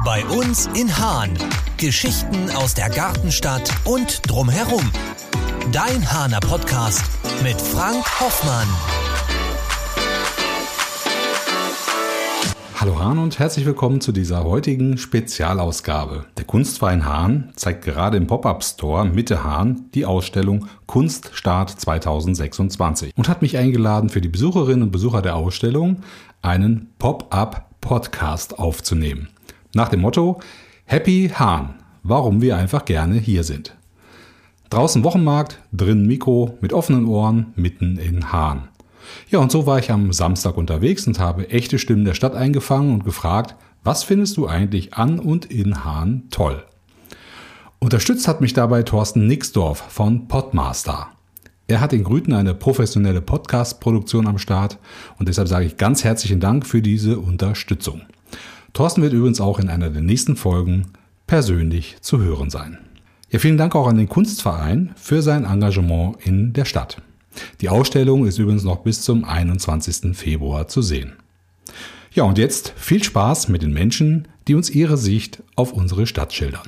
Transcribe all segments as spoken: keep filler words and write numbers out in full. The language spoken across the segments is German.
Bei uns in Haan. Geschichten aus der Gartenstadt und drumherum. Dein Haaner Podcast mit Frank Hoffmann. Hallo Haan und herzlich willkommen zu dieser heutigen Spezialausgabe. Der Kunstverein Haan zeigt gerade im Pop-Up-Store Mitte Haan die Ausstellung Kunststart zweitausendsechsundzwanzig und hat mich eingeladen, für die Besucherinnen und Besucher der Ausstellung einen Pop-Up-Podcast aufzunehmen. Nach dem Motto Happy Haan, warum wir einfach gerne hier sind. Draußen Wochenmarkt, drinnen Mikro, mit offenen Ohren, mitten in Haan. Ja, und so war ich am Samstag unterwegs und habe echte Stimmen der Stadt eingefangen und gefragt, was findest du eigentlich an und in Haan toll? Unterstützt hat mich dabei Thorsten Nixdorf von Podmaster. Er hat in Grüten eine professionelle Podcast-Produktion am Start und deshalb sage ich ganz herzlichen Dank für diese Unterstützung. Thorsten wird übrigens auch in einer der nächsten Folgen persönlich zu hören sein. Ja, vielen Dank auch an den Kunstverein für sein Engagement in der Stadt. Die Ausstellung ist übrigens noch bis zum einundzwanzigsten Februar zu sehen. Ja, und jetzt viel Spaß mit den Menschen, die uns ihre Sicht auf unsere Stadt schildern.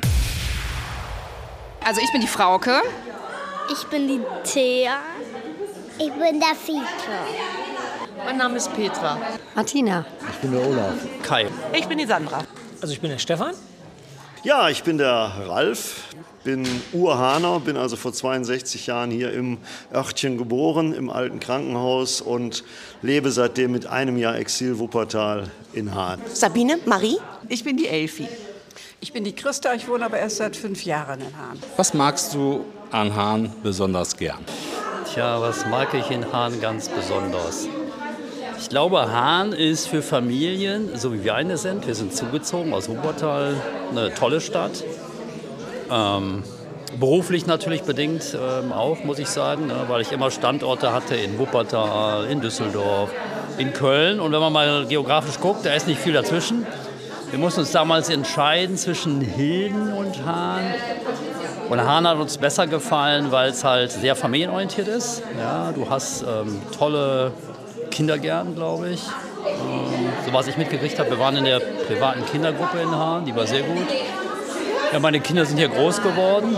Also ich bin die Frauke. Ich bin die Thea. Ich bin der Fiete. Mein Name ist Petra. Martina. Ich bin der Olaf. Kai. Ich bin die Sandra. Also ich bin der Stefan. Ja, ich bin der Ralf, bin Urhaaner, bin also vor zweiundsechzig Jahren hier im Örtchen geboren, im alten Krankenhaus und lebe seitdem mit einem Jahr Exil Wuppertal in Haan. Sabine, Marie. Ich bin die Elfi. Ich bin die Christa, ich wohne aber erst seit fünf Jahren in Haan. Was magst du an Haan besonders gern? Tja, was mag ich in Haan ganz besonders? Ich glaube, Haan ist für Familien, so wie wir eine sind, wir sind zugezogen aus Wuppertal, eine tolle Stadt. Ähm, beruflich natürlich bedingt ähm, auch, muss ich sagen, ne, weil ich immer Standorte hatte in Wuppertal, in Düsseldorf, in Köln. Und wenn man mal geografisch guckt, da ist nicht viel dazwischen. Wir mussten uns damals entscheiden zwischen Hilden und Haan. Und Haan hat uns besser gefallen, weil es halt sehr familienorientiert ist. Ja, du hast ähm, tolle Kindergärten, glaube ich. Ähm, so was ich mitgekriegt habe, wir waren in der privaten Kindergruppe in Haan, die war sehr gut. Ja, meine Kinder sind hier groß geworden.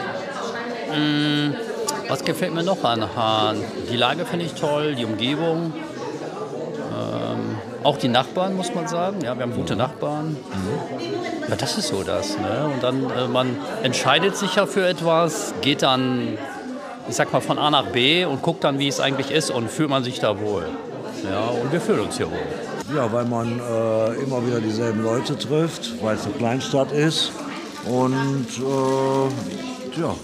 Ähm, was gefällt mir noch an Haan? Die Lage finde ich toll, die Umgebung. Ähm, auch die Nachbarn, muss man sagen. Ja, wir haben gute Nachbarn. Ja, das ist so das. Ne? Und dann, äh, man entscheidet sich ja für etwas, geht dann, ich sag mal, von A nach B und guckt dann, wie es eigentlich ist und fühlt man sich da wohl. Ja, und wir fühlen uns hier wohl. Ja, weil man äh, immer wieder dieselben Leute trifft, weil es eine Kleinstadt ist. Und äh, ja,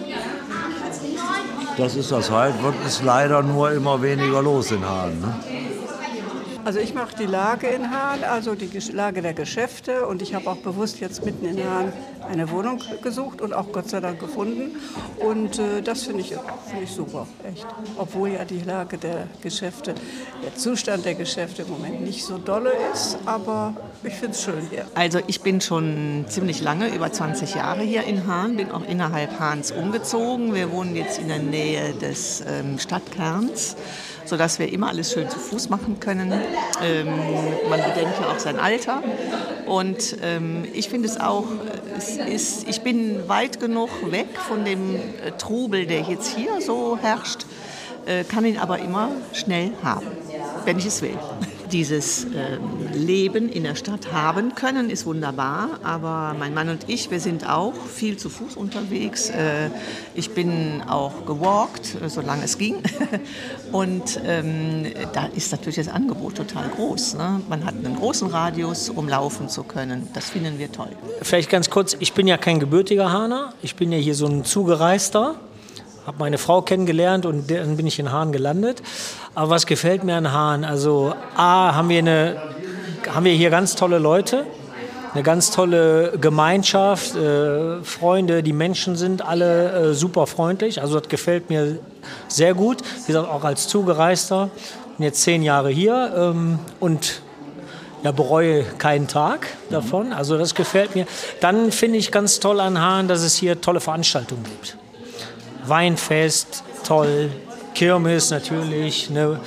das ist das halt. Wird es leider nur immer weniger los in Haan. Ne? Also ich mache die Lage in Haan, also die Lage der Geschäfte. Und ich habe auch bewusst jetzt mitten in Haan eine Wohnung gesucht und auch Gott sei Dank gefunden. Und äh, das finde ich, find ich super, echt. Obwohl ja die Lage der Geschäfte, der Zustand der Geschäfte im Moment nicht so dolle ist. Aber ich finde es schön hier. Also ich bin schon ziemlich lange, über zwanzig Jahre hier in Haan, bin auch innerhalb Haans umgezogen. Wir wohnen jetzt in der Nähe des ähm, Stadtkerns, sodass wir immer alles schön zu Fuß machen können. Ähm, man bedenkt ja auch sein Alter. Und ähm, ich finde es auch, es ist, ich bin weit genug weg von dem äh, Trubel, der jetzt hier so herrscht, äh, kann ihn aber immer schnell haben, wenn ich es will. Dieses ähm, Leben in der Stadt haben können, ist wunderbar, aber mein Mann und ich, wir sind auch viel zu Fuß unterwegs. Äh, ich bin auch gewalkt, äh, solange es ging. Und ähm, da ist natürlich das Angebot total groß. Ne? Man hat einen großen Radius, um laufen zu können. Das finden wir toll. Vielleicht ganz kurz, ich bin ja kein gebürtiger Haaner, ich bin ja hier so ein Zugereister. Habe meine Frau kennengelernt und dann bin ich in Haan gelandet. Aber was gefällt mir an Haan? Also A, haben wir, eine, haben wir hier ganz tolle Leute, eine ganz tolle Gemeinschaft, äh, Freunde, die Menschen sind alle äh, super freundlich. Also das gefällt mir sehr gut. Wie gesagt, auch als Zugereister. Bin jetzt zehn Jahre hier ähm, und ja, bereue keinen Tag davon. Also das gefällt mir. Dann finde ich ganz toll an Haan, dass es hier tolle Veranstaltungen gibt. Weinfest, toll, Kirmes natürlich, ne,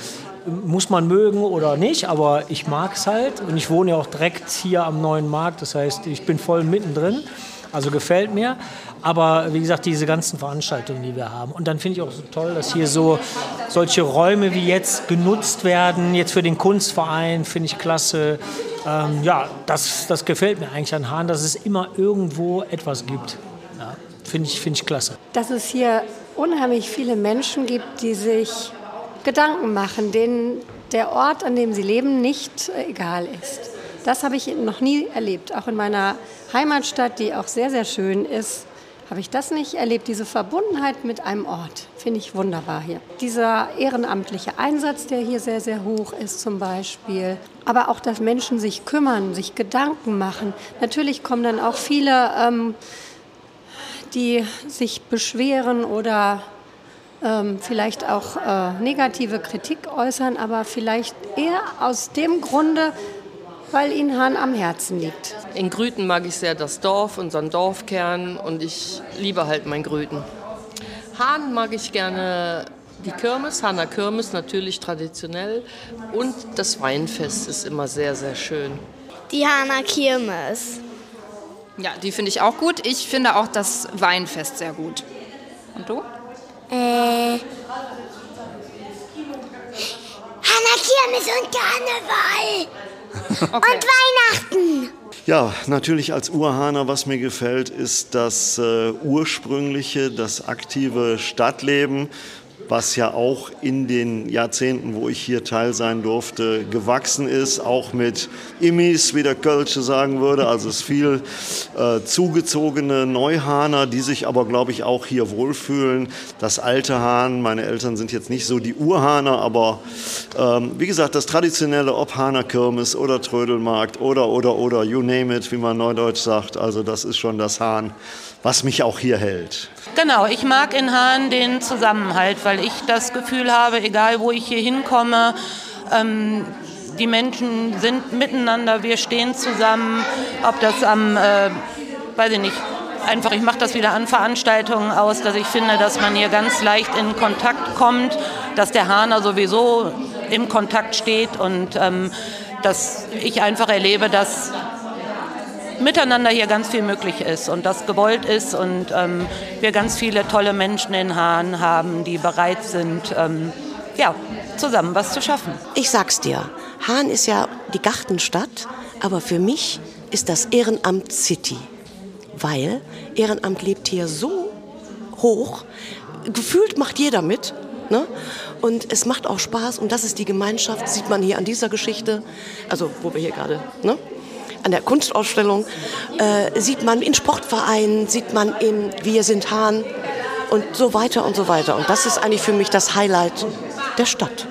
muss man mögen oder nicht, aber ich mag es halt. Und ich wohne ja auch direkt hier am Neuen Markt. Das heißt, ich bin voll mittendrin. Also gefällt mir. Aber wie gesagt, diese ganzen Veranstaltungen, die wir haben. Und dann finde ich auch so toll, dass hier so solche Räume wie jetzt genutzt werden. Jetzt für den Kunstverein finde ich klasse. Ähm, ja, das, das gefällt mir eigentlich an Hahn, dass es immer irgendwo etwas gibt. Ja, finde ich, finde ich klasse. Dass es hier unheimlich viele Menschen gibt, die sich Gedanken machen, denen der Ort, an dem sie leben, nicht egal ist. Das habe ich noch nie erlebt. Auch in meiner Heimatstadt, die auch sehr, sehr schön ist, habe ich das nicht erlebt. Diese Verbundenheit mit einem Ort finde ich wunderbar hier. Dieser ehrenamtliche Einsatz, der hier sehr, sehr hoch ist zum Beispiel. Aber auch, dass Menschen sich kümmern, sich Gedanken machen. Natürlich kommen dann auch viele, ähm, die sich beschweren oder ähm, vielleicht auch äh, negative Kritik äußern, aber vielleicht eher aus dem Grunde, weil ihnen Hahn am Herzen liegt. In Grüten mag ich sehr das Dorf, unseren Dorfkern, und ich liebe halt mein Grüten. Hahn mag ich gerne die Kirmes, Hahner Kirmes, natürlich traditionell, und das Weinfest ist immer sehr, sehr schön. Die Hahner Kirmes. Ja, die finde ich auch gut. Ich finde auch das Weinfest sehr gut. Und du? Äh, Hahner Kirmes und Karneval. Okay. Und Weihnachten. Ja, natürlich als Urhahner, was mir gefällt, ist das äh, ursprüngliche, das aktive Stadtleben, was ja auch in den Jahrzehnten, wo ich hier Teil sein durfte, gewachsen ist, auch mit Immis, wie der Kölsche sagen würde, also es viel äh, zugezogene Neuhahner, die sich aber, glaube ich, auch hier wohlfühlen. Das alte Hahn, meine Eltern sind jetzt nicht so die Urhahner, aber ähm, wie gesagt, das traditionelle, ob Hahner Kirmes oder Trödelmarkt oder, oder, oder, you name it, wie man neudeutsch sagt, also das ist schon das Hahn, was mich auch hier hält. Genau, ich mag in Hahn den Zusammenhalt, weil ich das Gefühl habe, egal wo ich hier hinkomme, ähm, die Menschen sind miteinander, wir stehen zusammen, ob das am, äh, weiß ich nicht, einfach, ich mache das wieder an Veranstaltungen aus, dass ich finde, dass man hier ganz leicht in Kontakt kommt, dass der Hahner sowieso im Kontakt steht und ähm, dass ich einfach erlebe, dass miteinander hier ganz viel möglich ist und das gewollt ist und ähm, wir ganz viele tolle Menschen in Hahn haben, die bereit sind, ähm, ja, zusammen was zu schaffen. Ich sag's dir, Hahn ist ja die Gartenstadt, aber für mich ist das Ehrenamt City, weil Ehrenamt lebt hier so hoch, gefühlt macht jeder mit, ne? Und es macht auch Spaß und das ist die Gemeinschaft, sieht man hier an dieser Geschichte, also wo wir hier gerade, ne? An der Kunstausstellung, äh, sieht man in Sportvereinen, sieht man in Wir sind Hahn und so weiter und so weiter. Und das ist eigentlich für mich das Highlight der Stadt.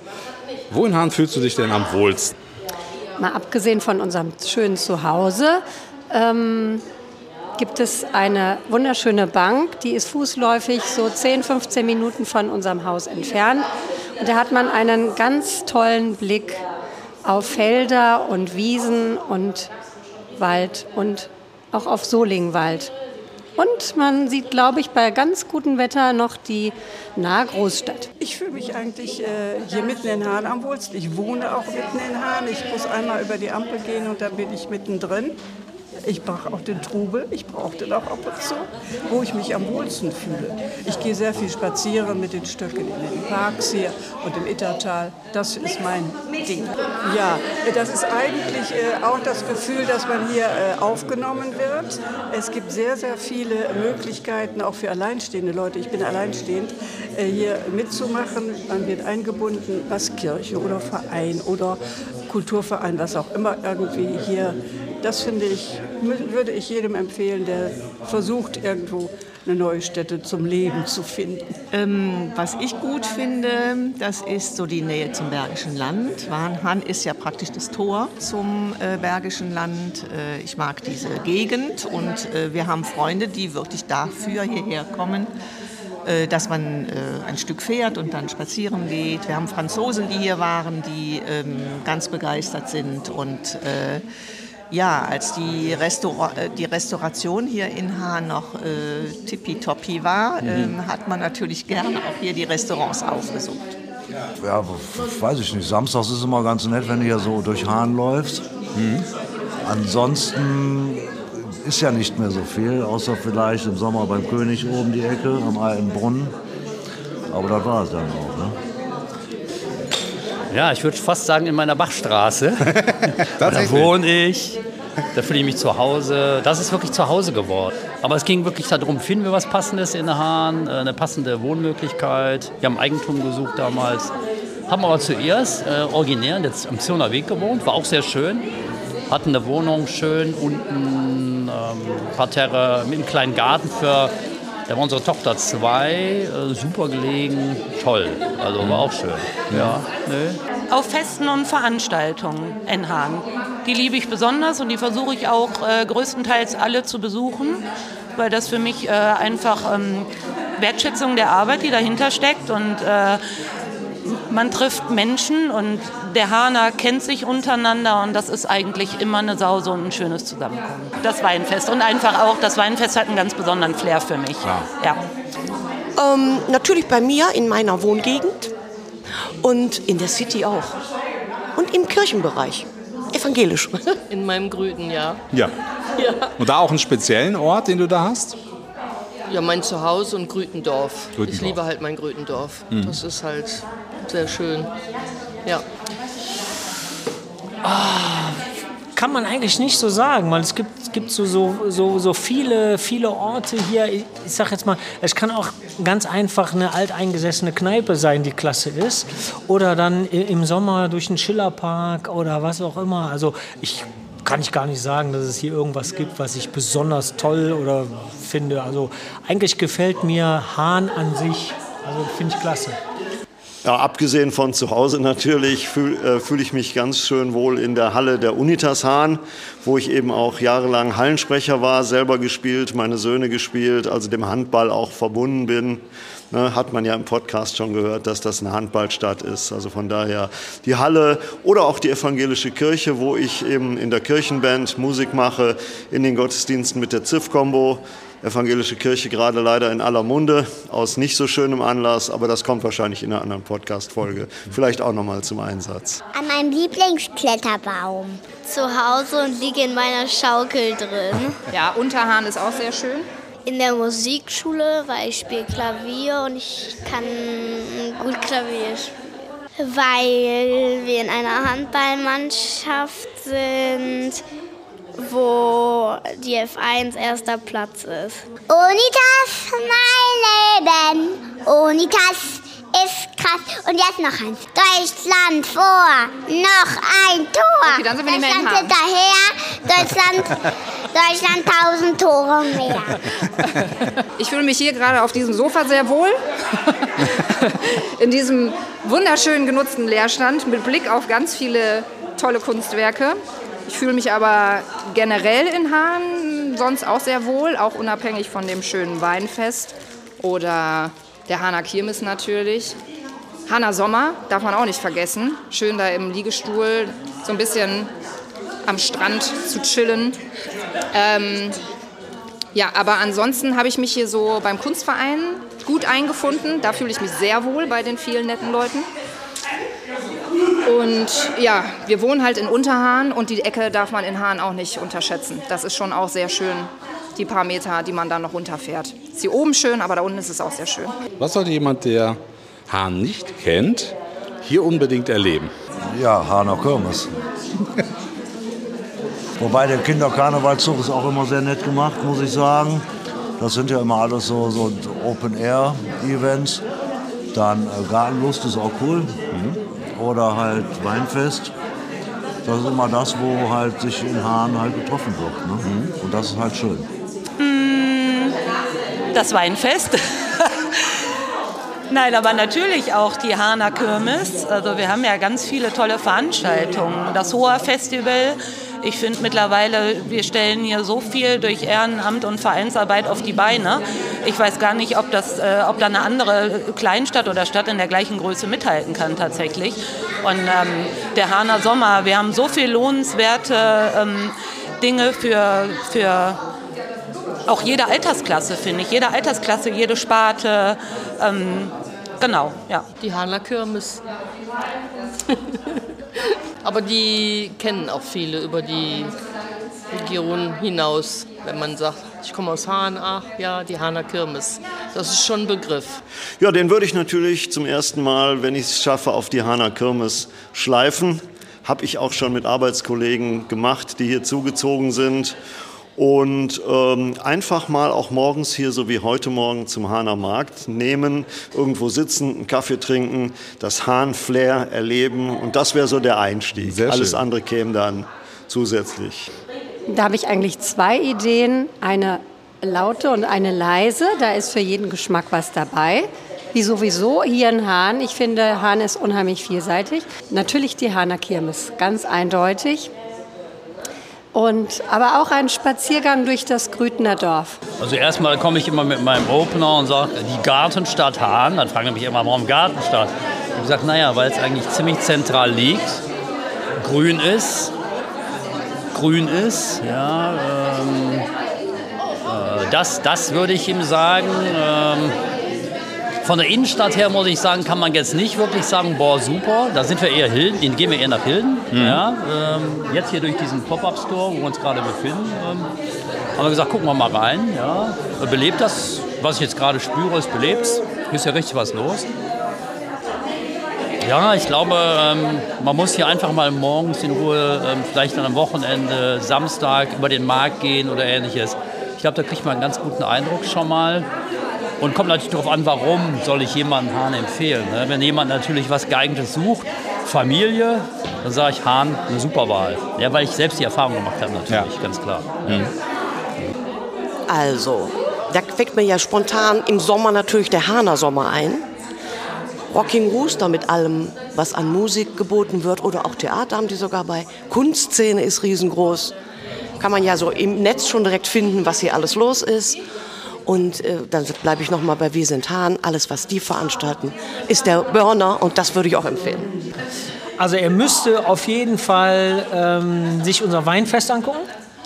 Wo in Hahn fühlst du dich denn am wohlsten? Mal abgesehen von unserem schönen Zuhause ähm, gibt es eine wunderschöne Bank, die ist fußläufig so zehn, fünfzehn Minuten von unserem Haus entfernt. Und da hat man einen ganz tollen Blick auf Felder und Wiesen und Wald und auch auf Solingwald. Und man sieht, glaube ich, bei ganz gutem Wetter noch die nahe Großstadt. Ich fühle mich eigentlich äh, hier mitten in Hahn am wohlsten. Ich wohne auch mitten in Hahn. Ich muss einmal über die Ampel gehen und dann bin ich mittendrin. Ich brauche auch den Trubel, ich brauche den auch ab und zu, wo ich mich am wohlsten fühle. Ich gehe sehr viel spazieren mit den Stöcken in den Parks hier und im Ittertal. Das ist mein Ding. Ja, das ist eigentlich äh, auch das Gefühl, dass man hier äh, aufgenommen wird. Es gibt sehr, sehr viele Möglichkeiten, auch für alleinstehende Leute. Ich bin alleinstehend, äh, hier mitzumachen. Man wird eingebunden, was Kirche oder Verein oder Kulturverein, was auch immer irgendwie hier. Das finde ich, würde ich jedem empfehlen, der versucht, irgendwo eine neue Stätte zum Leben zu finden. Ähm, was ich gut finde, das ist so die Nähe zum Bergischen Land. Hahn ist ja praktisch das Tor zum äh, Bergischen Land. Äh, ich mag diese Gegend und äh, wir haben Freunde, die wirklich dafür hierher kommen, äh, dass man äh, ein Stück fährt und dann spazieren geht. Wir haben Franzosen, die hier waren, die ähm, ganz begeistert sind und äh, ja, als die, Restaura- die Restauration hier in Hahn noch äh, tippitoppi war, mhm. ähm, hat man natürlich gerne auch hier die Restaurants aufgesucht. Ja, weiß ich nicht. Samstags ist immer ganz nett, wenn du hier so durch Hahn läufst. Mhm. Ansonsten ist ja nicht mehr so viel, außer vielleicht im Sommer beim König oben die Ecke, am alten Brunnen. Aber das war es dann auch, ne? Ja, ich würde fast sagen in meiner Bachstraße. Da wohne ich, da fühle ich mich zu Hause. Das ist wirklich zu Hause geworden. Aber es ging wirklich darum, finden wir was Passendes in Hahn, eine passende Wohnmöglichkeit. Wir haben Eigentum gesucht damals. Haben aber zuerst äh, originär jetzt am Zürner Weg gewohnt, war auch sehr schön. Hatten eine Wohnung, schön unten, ähm, Parterre mit einem kleinen Garten für, da war unsere Tochter zwei, äh, super gelegen, toll. Also war auch schön. Ja, nö. Auf Festen und Veranstaltungen in Hahn. Die liebe ich besonders und die versuche ich auch äh, größtenteils alle zu besuchen, weil das für mich äh, einfach ähm, Wertschätzung der Arbeit, die dahinter steckt, und äh, man trifft Menschen und der Hahner kennt sich untereinander und das ist eigentlich immer eine Sause und ein schönes Zusammenkommen. Das Weinfest und einfach auch, das Weinfest hat einen ganz besonderen Flair für mich. Ja. Ja. Ähm, natürlich bei mir in meiner Wohngegend und in der City auch. Und im Kirchenbereich, evangelisch. In meinem Grüten, ja. Ja. Ja. Und da auch einen speziellen Ort, den du da hast? Ja, mein Zuhause und Grütendorf. Grütendorf. Ich liebe halt mein Grütendorf. Mhm. Das ist halt sehr schön. Ja. Kann man eigentlich nicht so sagen, weil es gibt, es gibt so, so, so, so viele, viele Orte hier. Ich, ich sag jetzt mal, es kann auch ganz einfach eine alteingesessene Kneipe sein, die klasse ist. Oder dann im Sommer durch den Schillerpark oder was auch immer. Also ich kann ich gar nicht sagen, dass es hier irgendwas gibt, was ich besonders toll oder finde. Also eigentlich gefällt mir Hahn an sich, also finde ich klasse. Ja, abgesehen von zu Hause natürlich fühle äh, fühl ich mich ganz schön wohl in der Halle der Unitas Hahn, wo ich eben auch jahrelang Hallensprecher war, selber gespielt, meine Söhne gespielt, also dem Handball auch verbunden bin. Ne, hat man ja im Podcast schon gehört, dass das eine Handballstadt ist. Also von daher die Halle oder auch die evangelische Kirche, wo ich eben in der Kirchenband Musik mache, in den Gottesdiensten mit der Z I F-Kombo. Evangelische Kirche gerade leider in aller Munde, aus nicht so schönem Anlass, aber das kommt wahrscheinlich in einer anderen Podcast-Folge vielleicht auch nochmal zum Einsatz. An meinem Lieblingskletterbaum. Zu Hause und liege in meiner Schaukel drin. Ja, Unterhahn ist auch sehr schön. In der Musikschule, weil ich spiele Klavier und ich kann gut Klavier spielen. Weil wir in einer Handballmannschaft sind, wo die F eins erster Platz ist. Unitas, mein Leben. Unitas ist krass. Und jetzt noch eins. Deutschland vor. Noch ein Tor. Okay, dann sind wir nicht mehr in Deutschland hinterher. Deutschland, Deutschland tausend Tore mehr. Ich fühle mich hier gerade auf diesem Sofa sehr wohl. In diesem wunderschön genutzten Leerstand mit Blick auf ganz viele tolle Kunstwerke. Ich fühle mich aber generell in Hahn sonst auch sehr wohl, auch unabhängig von dem schönen Weinfest oder der Hahner Kirmes natürlich. Hahner Sommer darf man auch nicht vergessen. Schön da im Liegestuhl so ein bisschen am Strand zu chillen. Ähm, ja, aber ansonsten habe ich mich hier so beim Kunstverein gut eingefunden. Da fühle ich mich sehr wohl bei den vielen netten Leuten. Und ja, wir wohnen halt in Unterhahn und die Ecke darf man in Hahn auch nicht unterschätzen. Das ist schon auch sehr schön, die paar Meter, die man da noch runterfährt. Ist hier oben schön, aber da unten ist es auch sehr schön. Was sollte jemand, der Hahn nicht kennt, hier unbedingt erleben? Ja, Hahner Kirmes. Wobei der Kinderkarnevalzug ist auch immer sehr nett gemacht, muss ich sagen. Das sind ja immer alles so, so Open-Air-Events. Dann äh, Gartenlust ist auch cool. Mhm. Oder halt Weinfest. Das ist immer das, wo halt sich in Hahn halt getroffen wird. Ne? Mhm. Und das ist halt schön. Das Weinfest. Nein, aber natürlich auch die Hahner Kirmes. Also wir haben ja ganz viele tolle Veranstaltungen. Das Hoher Festival. Ich finde mittlerweile, wir stellen hier so viel durch Ehrenamt und Vereinsarbeit auf die Beine. Ich weiß gar nicht, ob, das, äh, ob da eine andere Kleinstadt oder Stadt in der gleichen Größe mithalten kann tatsächlich. Und ähm, der Hahner Sommer, wir haben so viel lohnenswerte ähm, Dinge für, für auch jede Altersklasse, finde ich. Jede Altersklasse, jede Sparte. Ähm, Genau, ja. Die Hahner Kirmes. Aber die kennen auch viele über die Region hinaus, wenn man sagt, ich komme aus Hahn, ach ja, die Hahner Kirmes. Das ist schon ein Begriff. Ja, den würde ich natürlich zum ersten Mal, wenn ich es schaffe, auf die Hahner Kirmes schleifen. Habe ich auch schon mit Arbeitskollegen gemacht, die hier zugezogen sind. Und ähm, einfach mal auch morgens hier, so wie heute Morgen, zum Hahner Markt nehmen, irgendwo sitzen, einen Kaffee trinken, das Hahn-Flair erleben. Und das wäre so der Einstieg. Sehr Alles schön. andere käme dann zusätzlich. Da habe ich eigentlich zwei Ideen. Eine laute und eine leise. Da ist für jeden Geschmack was dabei. Wie sowieso hier in Hahn. Ich finde, Hahn ist unheimlich vielseitig. Natürlich die Hahner Kirmes, ganz eindeutig. Und, aber auch ein Spaziergang durch das Grütener Dorf. Also erstmal komme ich immer mit meinem Opener und sage, die Gartenstadt Hahn. Dann fragen die mich immer, warum Gartenstadt? Ich habe gesagt, naja, weil es eigentlich ziemlich zentral liegt, grün ist, grün ist, ja, ähm, äh, das, das würde ich ihm sagen. Ähm, Von der Innenstadt her muss ich sagen, kann man jetzt nicht wirklich sagen, boah, super. Da sind wir eher Hilden, gehen wir eher nach Hilden. Mhm. Ja, ähm, jetzt hier durch diesen Pop-Up-Store, wo wir uns gerade befinden, ähm, haben wir gesagt, gucken wir mal rein. Ja. Belebt das, was ich jetzt gerade spüre, ist belebt. Hier ist ja richtig was los. Ja, ich glaube, ähm, man muss hier einfach mal morgens in Ruhe, ähm, vielleicht an einem Wochenende, Samstag über den Markt gehen oder Ähnliches. Ich glaube, da kriegt man einen ganz guten Eindruck schon mal. Und kommt natürlich darauf an, warum soll ich jemanden Hahn empfehlen. Ne? Wenn jemand natürlich was Geeignetes sucht, Familie, dann sage ich Hahn, eine super Wahl. Ja, weil ich selbst die Erfahrung gemacht habe natürlich, ja. Ganz klar. Mhm. Also, da fängt mir ja spontan im Sommer natürlich der Hahner Sommer ein. Rocking Rooster mit allem, was an Musik geboten wird oder auch Theater haben die sogar bei. Kunstszene ist riesengroß. Kann man ja so im Netz schon direkt finden, was hier alles los ist. Und äh, dann bleibe ich noch mal bei Wir sind Hahn. Alles, was die veranstalten, ist der Burner und das würde ich auch empfehlen. Also er müsste auf jeden Fall ähm, sich unser Weinfest angucken,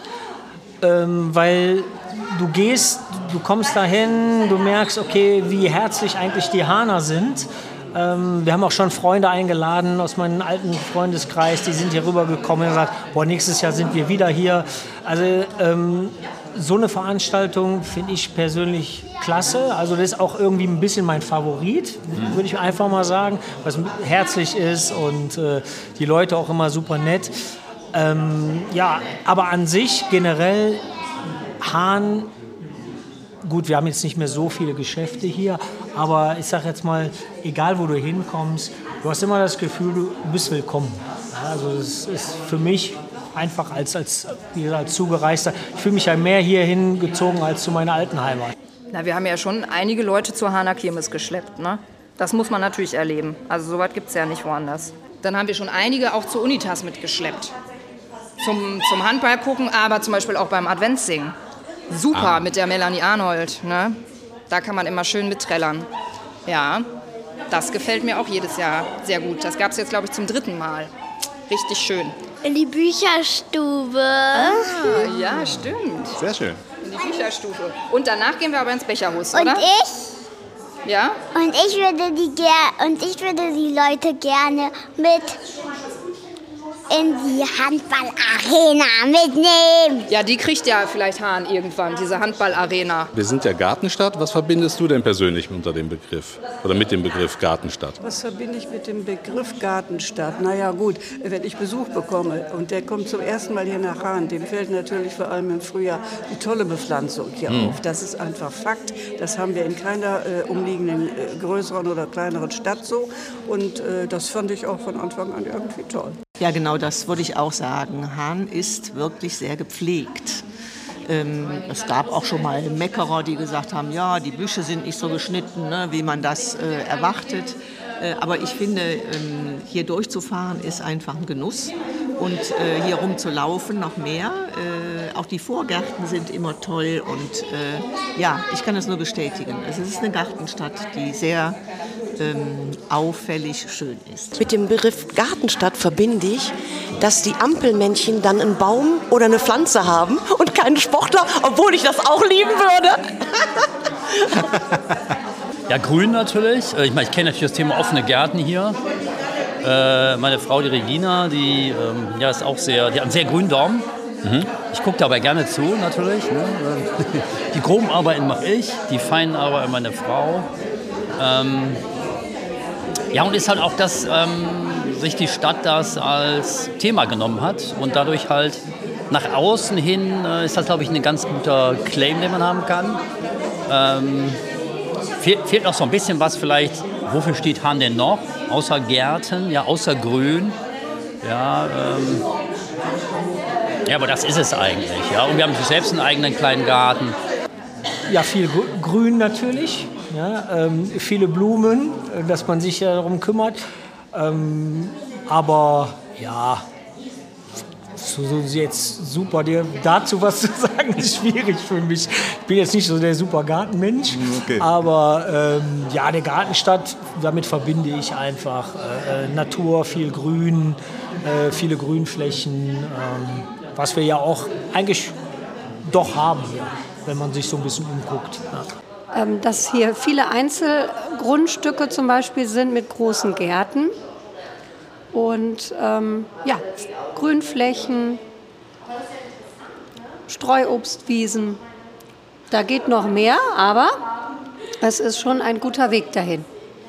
ähm, weil du gehst, du kommst dahin, du merkst, okay, wie herzlich eigentlich die Hahner sind. Ähm, wir haben auch schon Freunde eingeladen aus meinem alten Freundeskreis, die sind hier rübergekommen und gesagt, boah, nächstes Jahr sind wir wieder hier. Also ähm, so eine Veranstaltung finde ich persönlich klasse. Also das ist auch irgendwie ein bisschen mein Favorit, mhm. würde ich einfach mal sagen, was herzlich ist und äh, die Leute auch immer super nett. Ähm, ja, aber an sich generell Hahn, gut, wir haben jetzt nicht mehr so viele Geschäfte hier, aber ich sage jetzt mal, egal wo du hinkommst, du hast immer das Gefühl, du bist willkommen. Also das ist für mich einfach als, als, wie gesagt, als Zugereister. Ich fühle mich ja mehr hier hingezogen als zu meiner alten Heimat. Na, wir haben ja schon einige Leute zur Hahner Kirmes geschleppt, ne? Das muss man natürlich erleben. Also so weit gibt es ja nicht woanders. Dann haben wir schon einige auch zur Unitas mitgeschleppt. Zum, zum Handball gucken, aber zum Beispiel auch beim Adventssingen. Super, ah. mit der Melanie Arnold, ne? Da kann man immer schön mitträllern. Ja, das gefällt mir auch jedes Jahr sehr gut. Das gab es jetzt, glaube ich, zum dritten Mal. Richtig schön. In die Bücherstube. Ah, ja, stimmt. Sehr schön. In die Bücherstube. Und danach gehen wir aber ins Becherhaus, und oder? Und ich? Ja? Und ich würde die ger- und ich würde die Leute gerne mit in die Handballarena mitnehmen. Ja, die kriegt ja vielleicht Hahn irgendwann, diese Handballarena. Wir sind ja Gartenstadt. Was verbindest du denn persönlich unter dem Begriff oder mit dem Begriff Gartenstadt? Was verbinde ich mit dem Begriff Gartenstadt? Naja gut, wenn ich Besuch bekomme und der kommt zum ersten Mal hier nach Hahn, dem fällt natürlich vor allem im Frühjahr die tolle Bepflanzung hier mhm. auf. Das ist einfach Fakt. Das haben wir in keiner äh, umliegenden äh, größeren oder kleineren Stadt so. Und äh, das fand ich auch von Anfang an irgendwie toll. Ja, genau, das würde ich auch sagen. Hahn ist wirklich sehr gepflegt. Ähm, es gab auch schon mal Meckerer, die gesagt haben, ja, die Büsche sind nicht so geschnitten, ne, wie man das äh, erwartet. Äh, aber ich finde, ähm, hier durchzufahren ist einfach ein Genuss. Und äh, hier rumzulaufen noch mehr. Äh, auch die Vorgärten sind immer toll. Und äh, ja, ich kann das nur bestätigen. Es ist eine Gartenstadt, die sehr ähm, auffällig schön ist. Mit dem Begriff Gartenstadt verbinde ich, dass die Ampelmännchen dann einen Baum oder eine Pflanze haben und keine Sportler, obwohl ich das auch lieben würde. Ja, grün natürlich. Ich meine, ich kenne natürlich das Thema offene Gärten hier. Äh, meine Frau, die Regina, die ähm, ja, ist auch sehr, die hat einen sehr grünen Daumen. Mhm. Ich gucke dabei gerne zu, natürlich. Ne? Die groben Arbeiten mache ich, die feinen Arbeiten meine Frau. Ähm, ja, und ist halt auch, dass ähm, sich die Stadt das als Thema genommen hat und dadurch halt nach außen hin äh, ist das, glaube ich, ein ganz guter Claim, den man haben kann. Ähm, fehlt, fehlt noch so ein bisschen was vielleicht, wofür steht Hahn denn noch? Außer Gärten, ja, außer Grün. Ja, ähm, ja, aber das ist es eigentlich. Ja. Und wir haben selbst einen eigenen kleinen Garten. Ja, viel Grün natürlich. Ja, ähm, viele Blumen, dass man sich ja darum kümmert. Ähm, aber ja, so, so jetzt super, dir dazu was zu sagen, ist schwierig für mich. Ich bin jetzt nicht so der super Gartenmensch, okay. aber ähm, ja, der Gartenstadt, damit verbinde ich einfach äh, Natur, viel Grün, äh, viele Grünflächen, ähm, was wir ja auch eigentlich doch haben hier, wenn man sich so ein bisschen umguckt. Ja. Ähm, dass hier viele Einzelgrundstücke zum Beispiel sind mit großen Gärten. Und ähm, ja, Grünflächen, Streuobstwiesen, da geht noch mehr, aber es ist schon ein guter Weg dahin.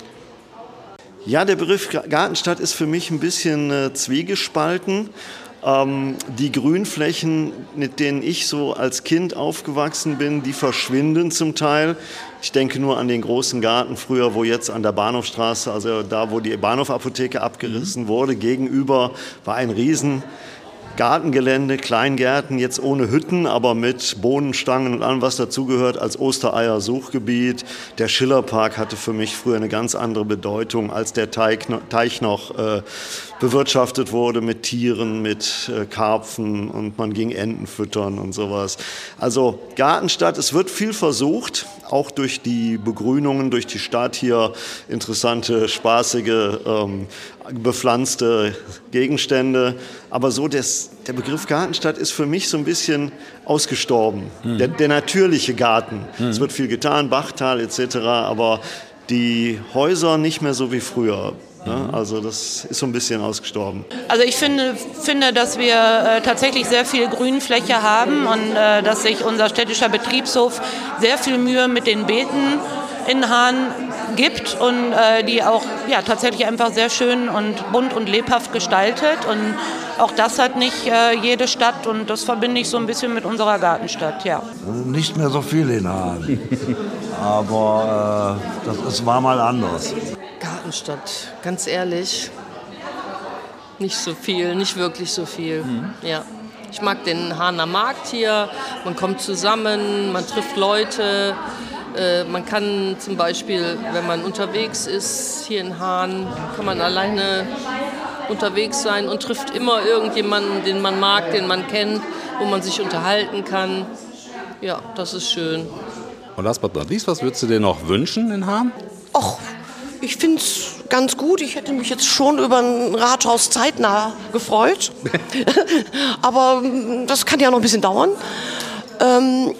Ja, der Begriff Gartenstadt ist für mich ein bisschen äh, zwiegespalten. Ähm, die Grünflächen, mit denen ich so als Kind aufgewachsen bin, die verschwinden zum Teil. Ich denke nur an den großen Garten früher, wo jetzt an der Bahnhofstraße, also da, wo die Bahnhofapotheke abgerissen wurde, gegenüber war ein riesen Gartengelände, Kleingärten, jetzt ohne Hütten, aber mit Bohnenstangen und allem, was dazugehört, als Ostereier-Suchgebiet. Der Schillerpark hatte für mich früher eine ganz andere Bedeutung, als der Teich noch äh, bewirtschaftet wurde mit Tieren, mit äh, Karpfen und man ging Enten füttern und sowas. Also Gartenstadt, es wird viel versucht, auch durch die Begrünungen, durch die Stadt hier interessante, spaßige, ähm, bepflanzte Gegenstände. Aber so des, der Begriff Gartenstadt ist für mich so ein bisschen ausgestorben. Mhm. Der, der natürliche Garten. Mhm. Es wird viel getan, Bachtal et cetera, aber die Häuser nicht mehr so wie früher. Ja, also das ist so ein bisschen ausgestorben. Also ich finde, finde dass wir äh, tatsächlich sehr viel Grünfläche haben und äh, dass sich unser städtischer Betriebshof sehr viel Mühe mit den Beeten in Hahn gibt und äh, die auch ja, tatsächlich einfach sehr schön und bunt und lebhaft gestaltet. Und auch das hat nicht äh, jede Stadt und das verbinde ich so ein bisschen mit unserer Gartenstadt. Ja. Nicht mehr so viel in Hahn, aber äh, das, das war mal anders. Gartenstadt, ganz ehrlich, nicht so viel, nicht wirklich so viel. Mhm. Ja. Ich mag den Hahner Markt hier, man kommt zusammen, man trifft Leute. Äh, man kann zum Beispiel, wenn man unterwegs ist hier in Hahn, kann man alleine unterwegs sein und trifft immer irgendjemanden, den man mag, den man kennt, wo man sich unterhalten kann. Ja, das ist schön. Und last but not least, was würdest du dir noch wünschen in Hahn? Och, ich finde es ganz gut. Ich hätte mich jetzt schon über ein Rathaus zeitnah gefreut. Aber das kann ja noch ein bisschen dauern. Ähm,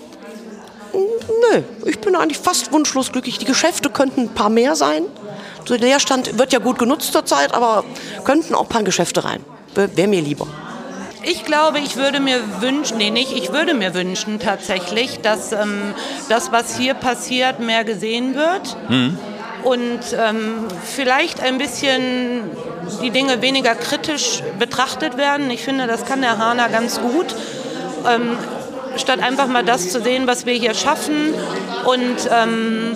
nö, ich bin eigentlich fast wunschlos glücklich. Die Geschäfte könnten ein paar mehr sein. Der Leerstand wird ja gut genutzt zurzeit, aber könnten auch ein paar Geschäfte rein. Wäre mir lieber. Ich glaube, ich würde mir wünschen, nee, nicht, ich würde mir wünschen tatsächlich, dass ähm, das, was hier passiert, mehr gesehen wird. Mhm. Und ähm, vielleicht ein bisschen die Dinge weniger kritisch betrachtet werden. Ich finde, das kann der Hahner ganz gut. Ähm, statt einfach mal das zu sehen, was wir hier schaffen und ähm,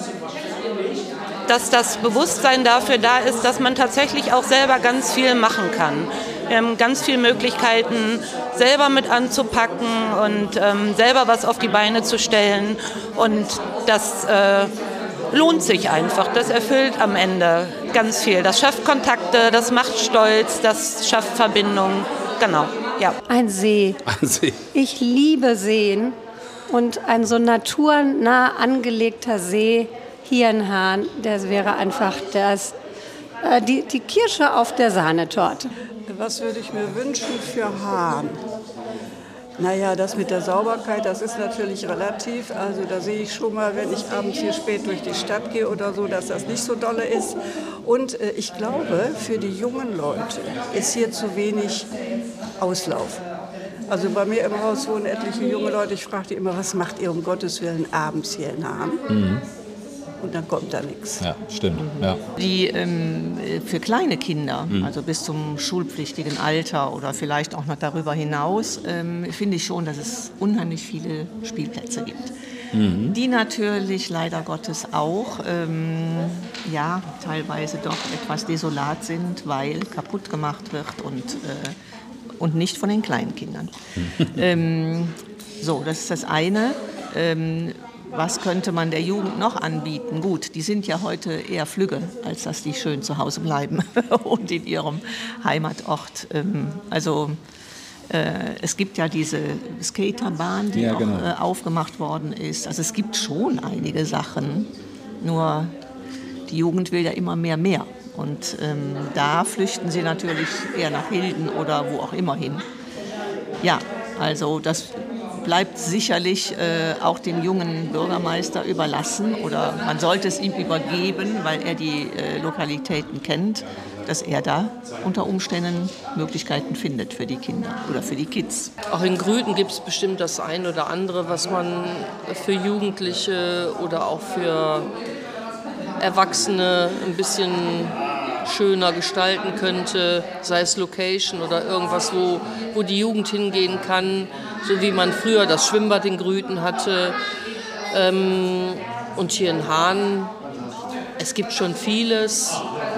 dass das Bewusstsein dafür da ist, dass man tatsächlich auch selber ganz viel machen kann. Wir haben ganz viele Möglichkeiten, selber mit anzupacken und ähm, selber was auf die Beine zu stellen. Und das äh, lohnt sich einfach. Das erfüllt am Ende ganz viel. Das schafft Kontakte, das macht Stolz, das schafft Verbindung. Genau, ja. Ein See. Ein See. Ich liebe Seen. Und ein so naturnah angelegter See hier in Hahn, das wäre einfach das, äh, die, die Kirsche auf der Sahnetorte. Was würde ich mir wünschen für Hahn? Naja, das mit der Sauberkeit, das ist natürlich relativ. Also da sehe ich schon mal, wenn ich abends hier spät durch die Stadt gehe oder so, dass das nicht so dolle ist. Und äh, ich glaube, für die jungen Leute ist hier zu wenig Auslauf. Also bei mir im Haus wohnen etliche junge Leute. Ich frage die immer, was macht ihr um Gottes Willen abends hier in Hahn? Mhm. Und dann kommt da nichts. Ja, stimmt. Ja. Die ähm, für kleine Kinder, Mhm. also bis zum schulpflichtigen Alter oder vielleicht auch noch darüber hinaus, ähm, finde ich schon, dass es unheimlich viele Spielplätze gibt. Mhm. Die natürlich leider Gottes auch ähm, ja, teilweise doch etwas desolat sind, weil kaputt gemacht wird und, äh, und nicht von den kleinen Kindern. ähm, so, das ist das eine. Ähm, Was könnte man der Jugend noch anbieten? Gut, die sind ja heute eher flügge, als dass die schön zu Hause bleiben und in ihrem Heimatort. Also äh, es gibt ja diese Skaterbahn, die ja, auch genau. äh, aufgemacht worden ist. Also es gibt schon einige Sachen, nur die Jugend will ja immer mehr mehr. Und ähm, da flüchten sie natürlich eher nach Hilden oder wo auch immer hin. Ja, also das bleibt sicherlich äh, auch dem jungen Bürgermeister überlassen oder man sollte es ihm übergeben, weil er die äh, Lokalitäten kennt, dass er da unter Umständen Möglichkeiten findet für die Kinder oder für die Kids. Auch in Grüten gibt es bestimmt das ein oder andere, was man für Jugendliche oder auch für Erwachsene ein bisschen schöner gestalten könnte, sei es Location oder irgendwas, wo, wo die Jugend hingehen kann, so wie man früher das Schwimmbad in Grüten hatte. Ähm, und hier in Hahn, es gibt schon vieles.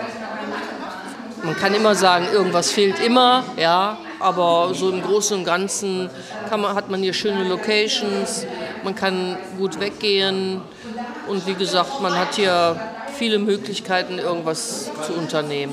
Man kann immer sagen, irgendwas fehlt immer, ja, aber so im Großen und Ganzen kann man, hat man hier schöne Locations, man kann gut weggehen und wie gesagt, man hat hier viele Möglichkeiten, irgendwas zu unternehmen.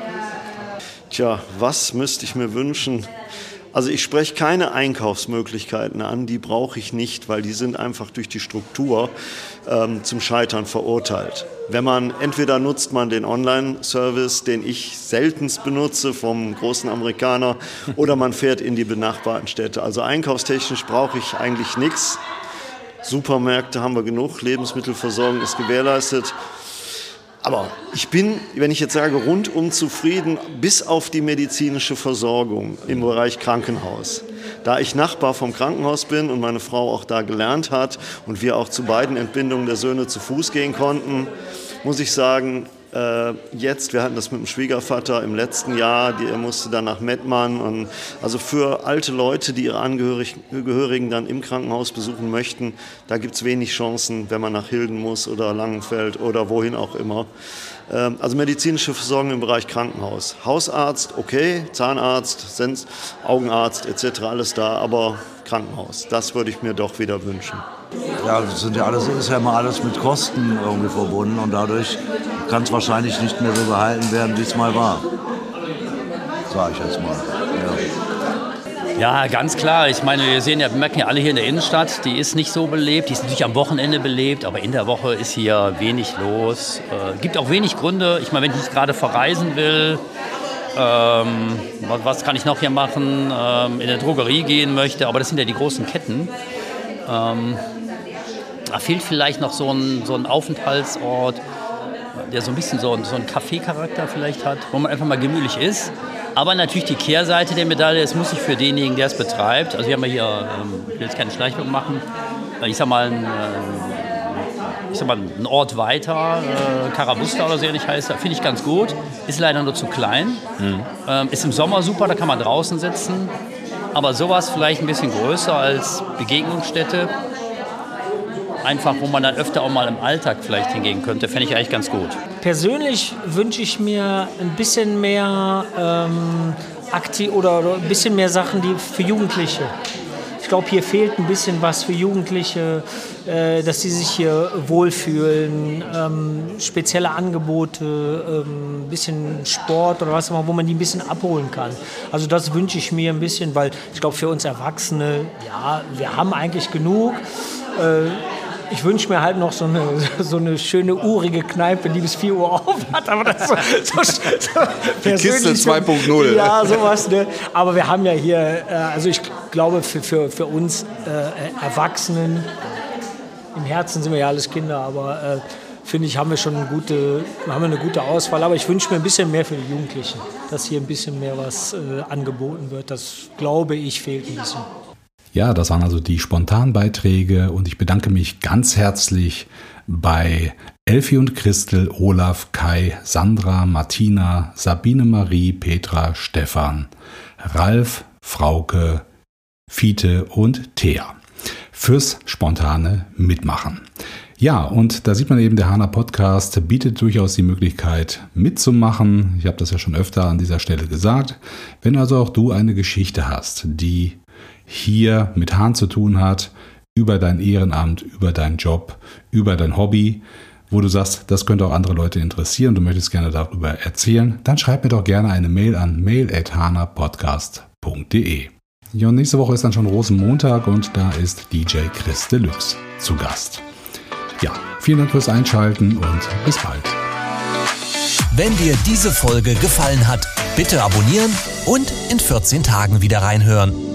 Tja, was müsste ich mir wünschen? Also ich spreche keine Einkaufsmöglichkeiten an, die brauche ich nicht, weil die sind einfach durch die Struktur ähm, zum Scheitern verurteilt. Wenn man, entweder nutzt man den Online-Service, den ich seltenst benutze vom großen Amerikaner, oder man fährt in die benachbarten Städte. Also einkaufstechnisch brauche ich eigentlich nichts. Supermärkte haben wir genug, Lebensmittelversorgung ist gewährleistet. Aber ich bin, wenn ich jetzt sage, rundum zufrieden, bis auf die medizinische Versorgung im Bereich Krankenhaus. Da ich Nachbar vom Krankenhaus bin und meine Frau auch da gelernt hat und wir auch zu beiden Entbindungen der Söhne zu Fuß gehen konnten, muss ich sagen, äh, jetzt, wir hatten das mit dem Schwiegervater im letzten Jahr, die, er musste dann nach Mettmann. Und also für alte Leute, die ihre Angehörigen dann im Krankenhaus besuchen möchten, da gibt es wenig Chancen, wenn man nach Hilden muss oder Langenfeld oder wohin auch immer. Ähm, also medizinische Versorgung im Bereich Krankenhaus. Hausarzt, okay, Zahnarzt, Sens- Augenarzt et cetera, alles da, aber Krankenhaus, das würde ich mir doch wieder wünschen. Ja, das sind ja alles, ist ja immer alles mit Kosten irgendwie verbunden und dadurch kann es wahrscheinlich nicht mehr so gehalten werden, wie es mal war. Sag ich jetzt mal. Ja. Ja, ganz klar. Ich meine, wir sehen ja, wir merken ja alle hier in der Innenstadt, die ist nicht so belebt. Die ist natürlich am Wochenende belebt, aber in der Woche ist hier wenig los. Äh, gibt auch wenig Gründe. Ich meine, wenn ich nicht gerade verreisen will, ähm, was, was kann ich noch hier machen? Ähm, in der Drogerie gehen möchte, aber das sind ja die großen Ketten. Ähm, da fehlt vielleicht noch so ein, so ein Aufenthaltsort, der so ein bisschen so, so einen Café-Charakter vielleicht hat, wo man einfach mal gemütlich ist. Aber natürlich die Kehrseite der Medaille, es muss sich für denjenigen, der es betreibt, also wir haben ja hier, ich will jetzt keine Schleichwerbung machen, ich sag mal, ein, ich sag mal, ein Ort weiter, Karabusta oder so ähnlich heißt, finde ich ganz gut, ist leider nur zu klein, mhm. ist im Sommer super, da kann man draußen sitzen, aber sowas vielleicht ein bisschen größer als Begegnungsstätte, einfach, wo man dann öfter auch mal im Alltag vielleicht hingehen könnte, fände ich eigentlich ganz gut. Persönlich wünsche ich mir ein bisschen mehr ähm, Akti oder, oder ein bisschen mehr Sachen die für Jugendliche. Ich glaube, hier fehlt ein bisschen was für Jugendliche, äh, dass sie sich hier wohlfühlen, ähm, spezielle Angebote, ein ähm, bisschen Sport oder was auch immer, wo man die ein bisschen abholen kann. Also das wünsche ich mir ein bisschen, weil ich glaube, für uns Erwachsene, ja, wir haben eigentlich genug. Äh, Ich wünsche mir halt noch so eine, so eine schöne urige Kneipe, die bis vier Uhr auf hat. Aber das so, so, so die Kiste zwei Punkt null. Ja, sowas. Ne? Aber wir haben ja hier, also ich, glaube, für, für, für uns äh, Erwachsenen, im Herzen sind wir ja alles Kinder, aber äh, finde ich, haben wir schon eine gute, haben wir eine gute Auswahl. Aber ich wünsche mir ein bisschen mehr für die Jugendlichen, dass hier ein bisschen mehr was äh, angeboten wird. Das, glaube ich, fehlt ein bisschen. Ja, das waren also die Spontanbeiträge und ich bedanke mich ganz herzlich bei Elfi und Christel, Olaf, Kai, Sandra, Martina, Sabine Marie, Petra, Stefan, Ralf, Frauke, Fiete und Thea fürs spontane Mitmachen. Ja, und da sieht man eben, der Hahner Podcast bietet durchaus die Möglichkeit mitzumachen. Ich habe das ja schon öfter an dieser Stelle gesagt. Wenn also auch du eine Geschichte hast, die hier mit Hahn zu tun hat, über dein Ehrenamt, über deinen Job, über dein Hobby, wo du sagst, das könnte auch andere Leute interessieren, du möchtest gerne darüber erzählen, dann schreib mir doch gerne eine Mail an mail at hahnerpodcast punkt de. Ja, und nächste Woche ist dann schon Rosenmontag und da ist D J Chris Deluxe zu Gast. Ja, vielen Dank fürs Einschalten und bis bald. Wenn dir diese Folge gefallen hat, bitte abonnieren und in vierzehn Tagen wieder reinhören.